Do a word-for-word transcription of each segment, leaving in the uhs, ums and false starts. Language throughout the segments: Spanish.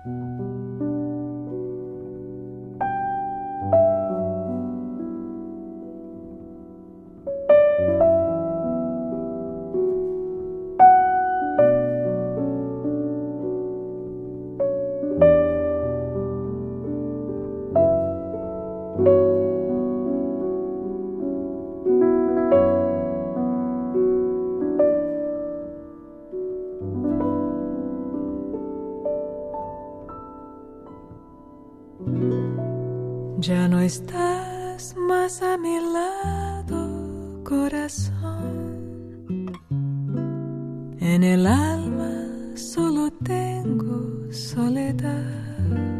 Ya no estás más a mi lado, corazón. En el alma solo tengo soledad.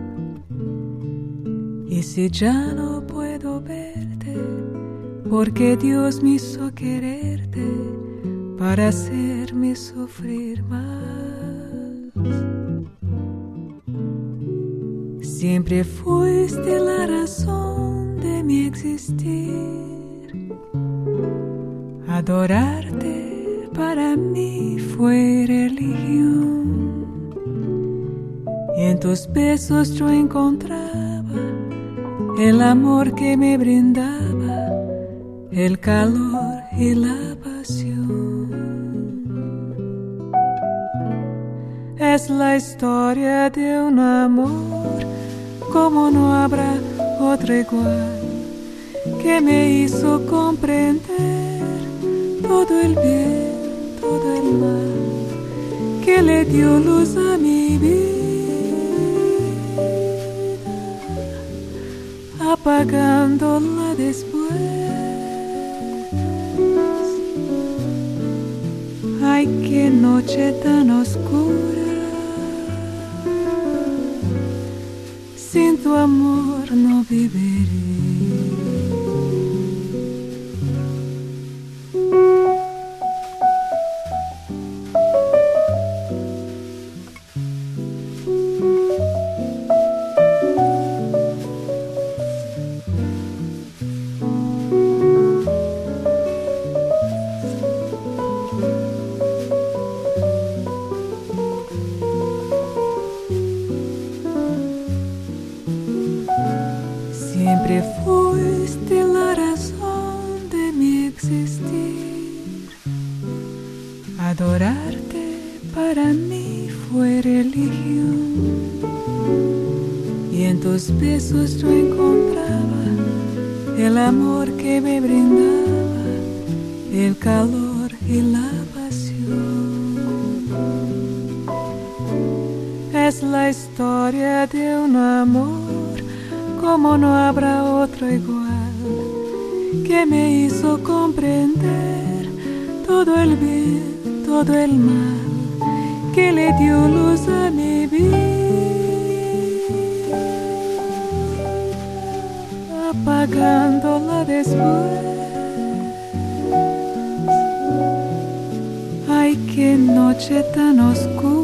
Y si ya no puedo verte, porque Dios me hizo quererte para hacerme sufrir más. Siempre fuiste la razón de mi existir. Adorarte para mí fue religión. Y en tus besos yo encontraba el amor que me brindaba, el calor y la pasión. Es la historia de un amor como no habrá otro igual, que me hizo comprender todo el bien, todo el mal, que le dio luz a mi vida, apagándola después. Ay, qué noche tan oscura. Sin tu amor no viviré. Siempre fuiste la razón de mi existir. Adorarte para mí fue religión. Y en tus besos yo encontraba el amor que me brindaba, el calor y la pasión. Es la historia de un amor como no habrá otro igual, que me hizo comprender todo el bien, todo el mal, que le dio luz a mi vida, apagándola después. Ay, qué noche tan oscura.